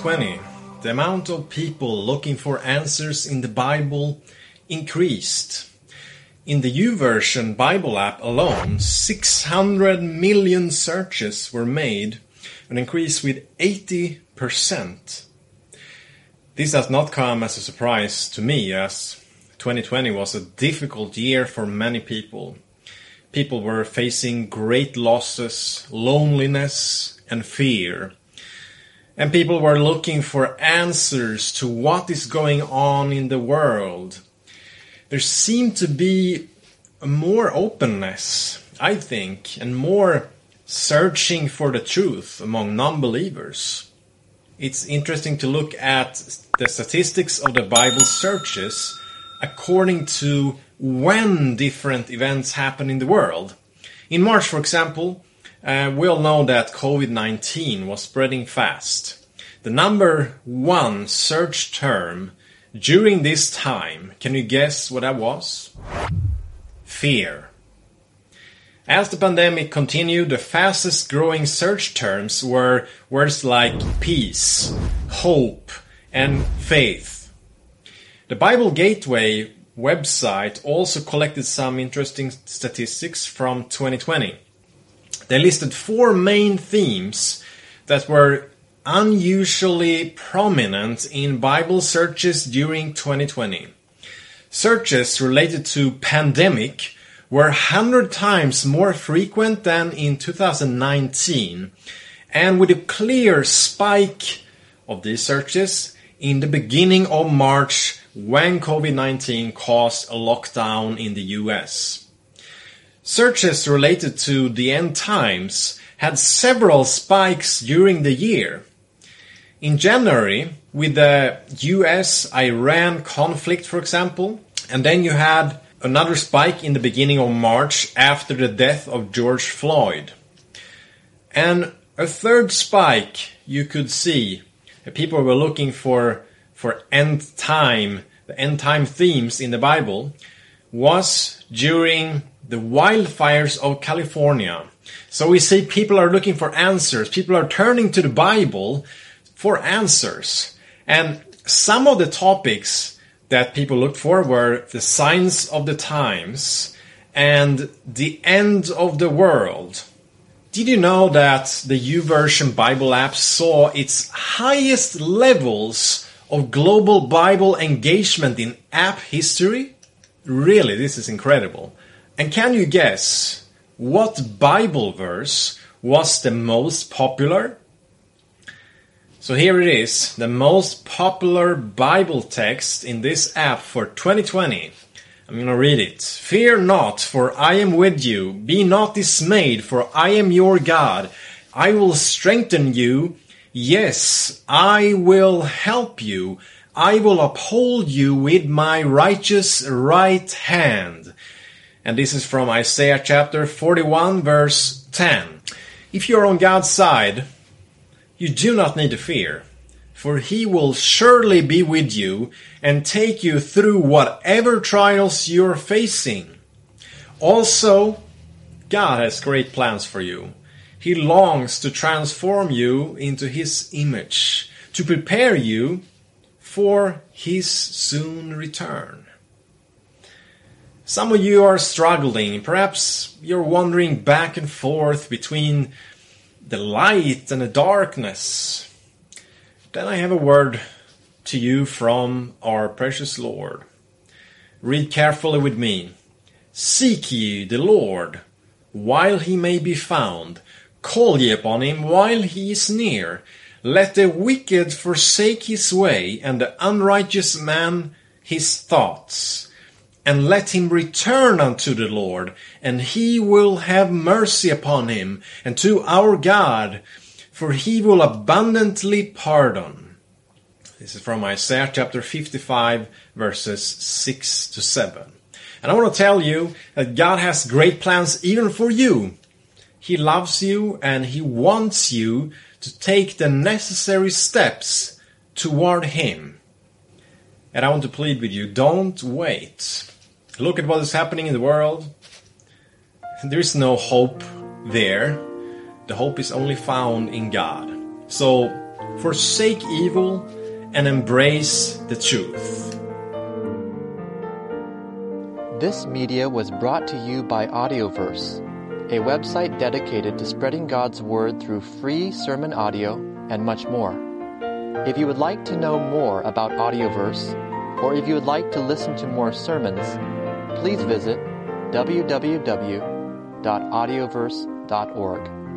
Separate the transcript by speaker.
Speaker 1: 2020, the amount of people looking for answers in the Bible increased. In the YouVersion Bible app alone, 600 million searches were made, an increase with 80%. This does not come as a surprise to me, as 2020 was a difficult year for many people. People were facing great losses, loneliness, and fear. And people were looking for answers to what is going on in the world. There seemed to be more openness, I think, and more searching for the truth among non-believers. It's interesting to look at the statistics of the Bible searches according to when different events happen in the world. In March, for example, we all know that COVID-19 was spreading fast. The number one search term during this time, can you guess what that was? Fear. As the pandemic continued, the fastest growing search terms were words like peace, hope, and faith. The Bible Gateway website also collected some interesting statistics from 2020. They listed 4 main themes that were unusually prominent in Bible searches during 2020. Searches related to pandemic were 100 times more frequent than in 2019, and with a clear spike of these searches in the beginning of March when COVID-19 caused a lockdown in the US. Searches related to the end times had several spikes during the year. In January, with the US-Iran conflict, for example, and then you had another spike in the beginning of March after the death of George Floyd. And a third spike you could see. People were looking for end time, the end time themes in the Bible, was during the wildfires of California. So we see people are looking for answers. People are turning to the Bible for answers. And some of the topics that people looked for were the signs of the times and the end of the world. Did you know that the YouVersion Bible app saw its highest levels of global Bible engagement in app history? Really, this is incredible. And can you guess what Bible verse was the most popular? So here it is, the most popular Bible text in this app for 2020. I'm going to read it. Fear not, for I am with you. Be not dismayed, for I am your God. I will strengthen you. Yes, I will help you. I will uphold you with my righteous right hand. And this is from Isaiah chapter 41, verse 10. If you're on God's side, you do not need to fear, for He will surely be with you and take you through whatever trials you're facing. Also, God has great plans for you. He longs to transform you into His image, to prepare you for His soon return. Some of you are struggling. Perhaps you're wandering back and forth between the light and the darkness. Then I have a word to you from our precious Lord. Read carefully with me. Seek ye the Lord while He may be found. Call ye upon Him while He is near. Let the wicked forsake his way, and the unrighteous man his thoughts. And let him return unto the Lord, and He will have mercy upon him, and to our God, for He will abundantly pardon. This is from Isaiah chapter 55, verses 6 to 7. And I want to tell you that God has great plans even for you. He loves you, and He wants you to take the necessary steps toward Him. And I want to plead with you, don't wait. Look at what is happening in the world. There is no hope there. The hope is only found in God. So forsake evil, and embrace the truth.
Speaker 2: This media was brought to you by Audioverse, a website dedicated to spreading God's Word through free sermon audio and much more. If you would like to know more about Audioverse, or if you would like to listen to more sermons, please visit www.audioverse.org.